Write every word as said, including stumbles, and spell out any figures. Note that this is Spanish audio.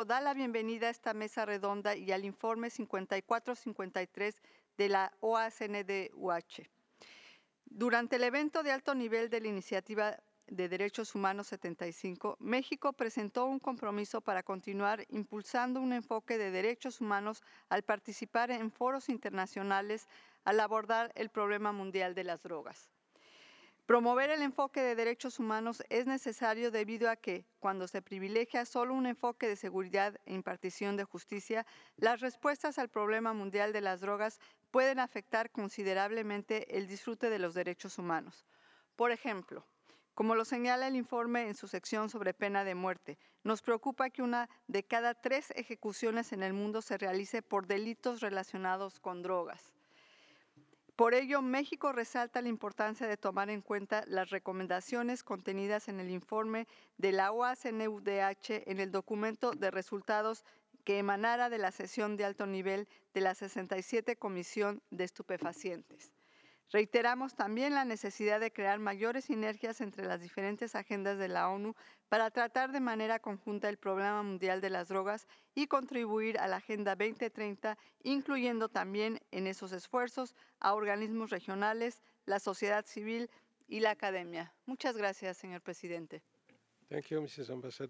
da la bienvenida a esta mesa redonda y al informe cincuenta y cuatro cincuenta y tres de la O A C N D U H. Durante el evento de alto nivel de la Iniciativa de Derechos Humanos setenta y cinco, México presentó un compromiso para continuar impulsando un enfoque de derechos humanos al participar en foros internacionales al abordar el problema mundial de las drogas. Promover el enfoque de derechos humanos es necesario debido a que, cuando se privilegia solo un enfoque de seguridad e impartición de justicia, las respuestas al problema mundial de las drogas pueden afectar considerablemente el disfrute de los derechos humanos. Por ejemplo, como lo señala el informe en su sección sobre pena de muerte, nos preocupa que una de cada tres ejecuciones en el mundo se realice por delitos relacionados con drogas. Por ello, México resalta la importancia de tomar en cuenta las recomendaciones contenidas en el informe de la O A C N D U H en el documento de resultados que emanara de la sesión de alto nivel de la sesenta y siete Comisión de Estupefacientes. Reiteramos también la necesidad de crear mayores sinergias entre las diferentes agendas de la ONU para tratar de manera conjunta el problema mundial de las drogas y contribuir a la Agenda veinte treinta, incluyendo también en esos esfuerzos a organismos regionales, la sociedad civil y la academia. Muchas gracias, señor presidente. Thank you, Missus Ambassador.